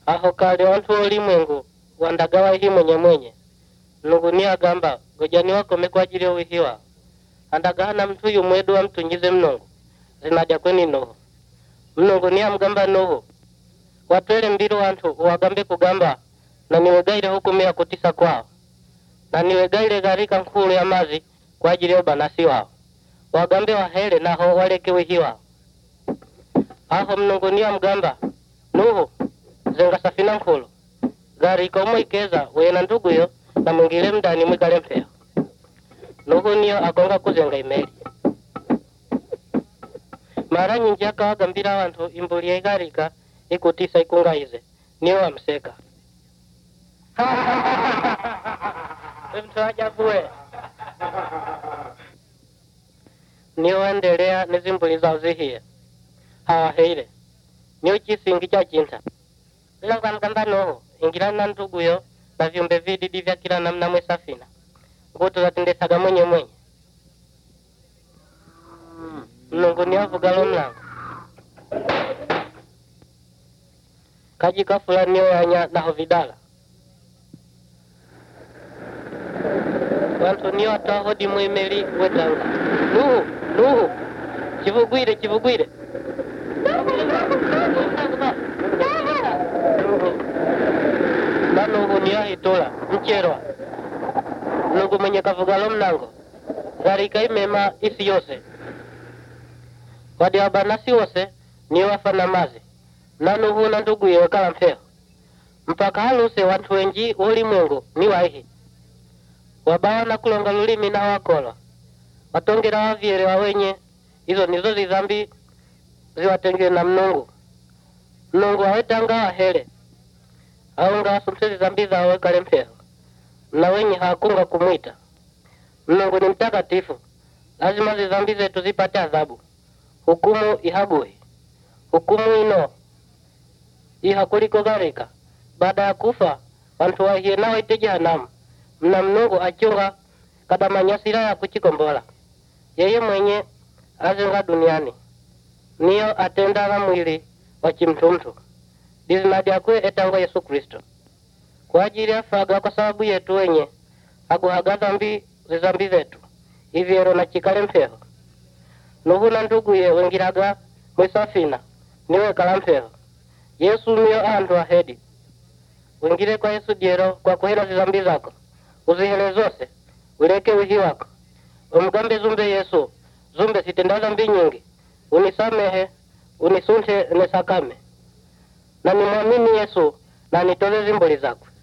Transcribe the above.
Aho kale wantu ulimwengu wandagawa hii mwenye Mungu ni agamba gojani wakome kwa ajili ya wihiwa andagana mtu yumwedu wa mtunyize mnongo zinaja kweni Nuhu. Mnongo ni amgamba Nuhu watwele mbiru wantu uwagambe kugamba na niwegaile hukumia kutisa kwao na niwegaile gharika nkulu ya mazi kwa ajili ya ubanasi wao wagambe wahele naho waleke wihiwa. Aho Mnongo ni amgamba Nuhu zenga safina nkulu gharika umwikeza wena ndugu yo na mwingile mdani mwikale mpeo. Nuhu niyo agonga kuzenga imeli. Mara nyingi akawagambira wantu imbuli ya gharika ikutisa ikungaize niyo wamseka. Mtu ajabuwe. Niyo waendelea nizimbuli zao zihie. Hawaheile. Niyo chisingi cha chinta. Ila kwa mgamba Nuhu ingilani na ndugu yo na viumbe vididi vya kila namna mwe safina. Ngutu zatindesaga mwenye. Mnongo ni avugalo mlango. Kajika fulani niyo yanya naho vidala. Wantu niyo atoa hodi mwimeli wetanga. Nuhu. Chivugwire. Na Nuhu niyo hitola, mcherwa. Nuhu mwenye kavugalo mlango. Gharika imema isi yose. Wadi wabanasi wose niyo wafana mazi. Na Nuhu na ndugu yewe kala mpeo. Mpaka haluse watu wengi ulimwengu ni waihi. Wabawa na kulonga lulimi na wakola. Watongera waviere wawenye. Izo nizo zizambi ziwatengire na Mnongo. Mnongo wawetanga wahele. Aunga wasumsezi zambi za wawekale mpeo. Na wenye hakunga kumwita. Mnongo ni mtakatifu. Lazima zizambi zetu zipate adhabu. Hukumu ihabuhi. Hukumu ino ihakuliko gharika. Baada ya kufa wantu wahie nao ite jehanamu. Mna Mnongo achunga kada manyasira ya kuchikombola. Yeye mwenye azenga duniani. Niyo atenda na mwili wachimtumtu. Dizinadi akwe etango Yesu Kristo. Kwa ajili ya faga kwa sababu yetu wenye haguhaga dhambi zizambi zetu. Hivyero na chikale mpeho. Nuhu na ndugu ye wengiraga mwisafina niwe kala mpeho. Yesu miyo andu ahedi. Wengire kwa Yesu diero kwa kuhela zizambi zako. Uzihele zose. Uleke wihi wako. Umgambe zumbe Yesu. Zumbe sitenda dhambi nyingi. Unisamehe. Unisunte nesakame. Na nimwamini Yesu na nitole zimbuli zako.